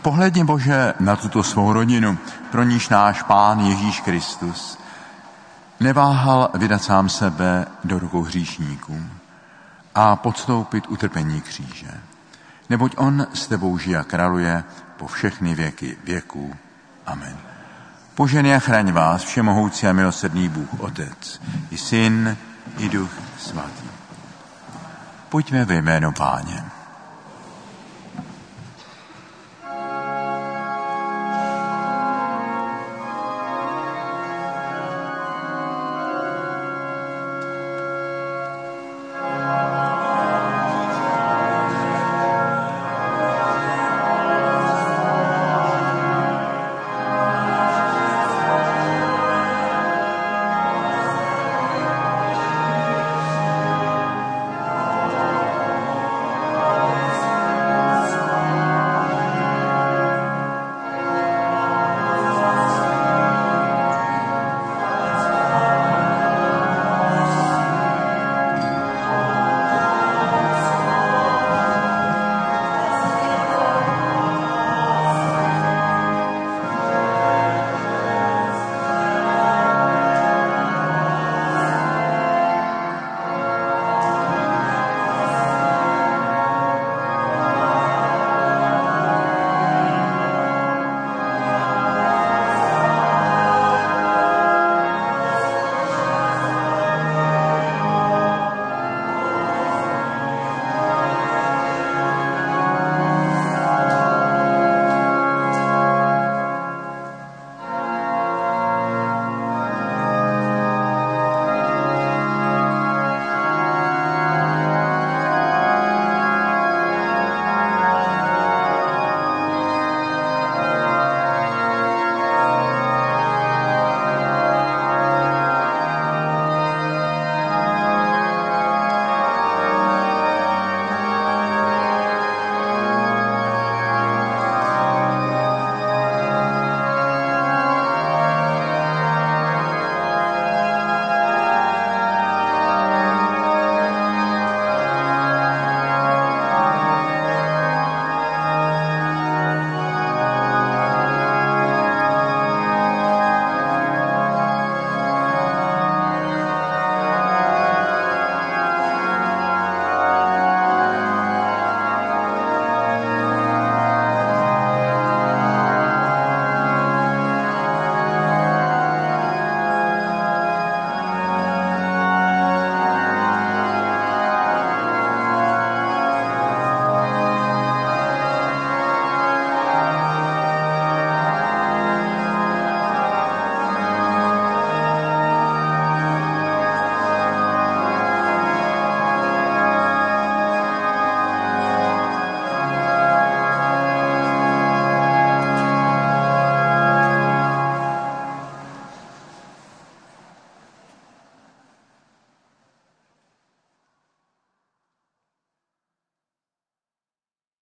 Pohledni, Bože, na tuto svou rodinu, pro níž náš Pán Ježíš Kristus neváhal vydat sám sebe do rukou hříšníků a podstoupit utrpení kříže. Neboť on s tebou žije a králuje po všechny věky věků. Amen. Požehnej a chraň vás všemohoucí a milosrdný Bůh, Otec, i Syn, i Duch Svatý. Pojďme ve jméno Páně.